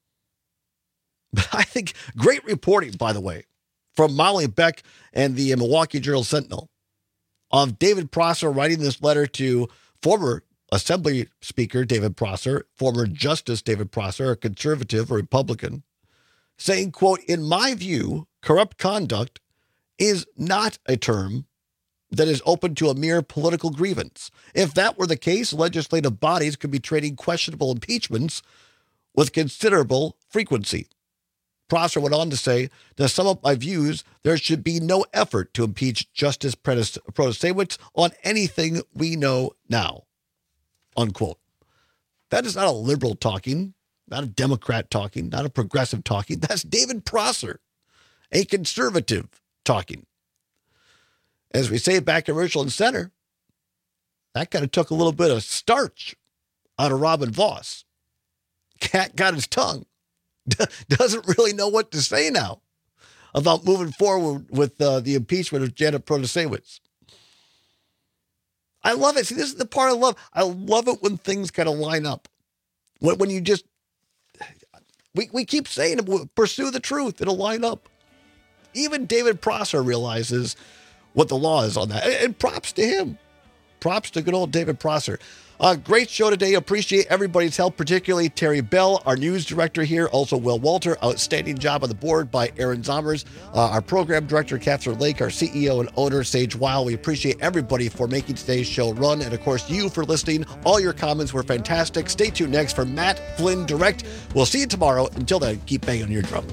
But I think great reporting, by the way, from Molly Beck and the Milwaukee Journal Sentinel of David Prosser writing this letter to former Assembly Speaker David Prosser, former Justice David Prosser, a conservative, a Republican, saying, quote, "In my view, corrupt conduct is not a term that is open to a mere political grievance. If that were the case, legislative bodies could be trading questionable impeachments with considerable frequency." Prosser went on to say, "To sum up my views, there should be no effort to impeach Justice Protasiewicz on anything we know now," unquote. That is not a liberal talking, not a Democrat talking, not a progressive talking. That's David Prosser, a conservative talking. As we say back at Richland Center, that kind of took a little bit of starch out of Robin Voss. Cat got his tongue. Doesn't really know what to say now about moving forward with uh, the impeachment of Janet Protasiewicz. I love it. See, this is the part I love. I love it when things kind of line up. When, when you just, we, we keep saying, pursue the truth. It'll line up. Even David Prosser realizes what the law is on that. And, and props to him. props to good old David Prosser. Uh, great show today. Appreciate everybody's help, particularly Terry Bell, our news director here. Also, Will Walter. Outstanding job on the board by Aaron Zommers. Uh, our program director, Catherine Lake. Our C E O and owner, Sage Weil. We appreciate everybody for making today's show run. And, of course, you for listening. All your comments were fantastic. Stay tuned next for Matt Flynn Direct. We'll see you tomorrow. Until then, keep banging on your drum.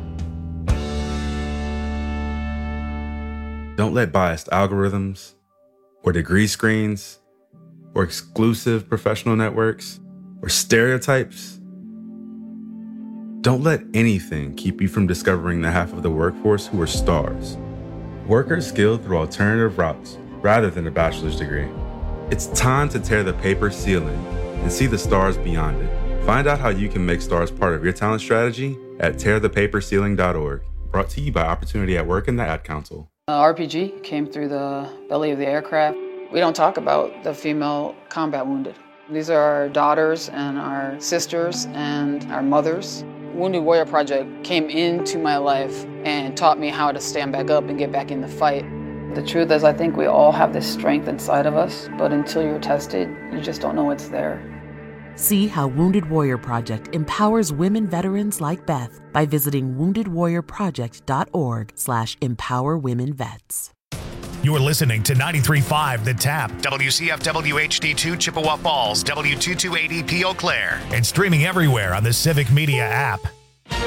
Don't let biased algorithms or degree screens or exclusive professional networks or stereotypes. Don't let anything keep you from discovering the half of the workforce who are stars. Workers skilled through alternative routes rather than a bachelor's degree. It's time to tear the paper ceiling and see the stars beyond it. Find out how you can make stars part of your talent strategy at tear the paper ceiling dot org. Brought to you by Opportunity at Work and the Ad Council. Uh, R P G came through the belly of the aircraft. We don't talk about the female combat wounded. These are our daughters and our sisters and our mothers. Wounded Warrior Project came into my life and taught me how to stand back up and get back in the fight. The truth is, I think we all have this strength inside of us, but until you're tested, you just don't know it's there. See how Wounded Warrior Project empowers women veterans like Beth by visiting wounded warrior project dot org slash empower women vets. You're listening to ninety-three point five The Tap, W C F W H D two Chippewa Falls, W two two eight E P Eau Claire, and streaming everywhere on the Civic Media app.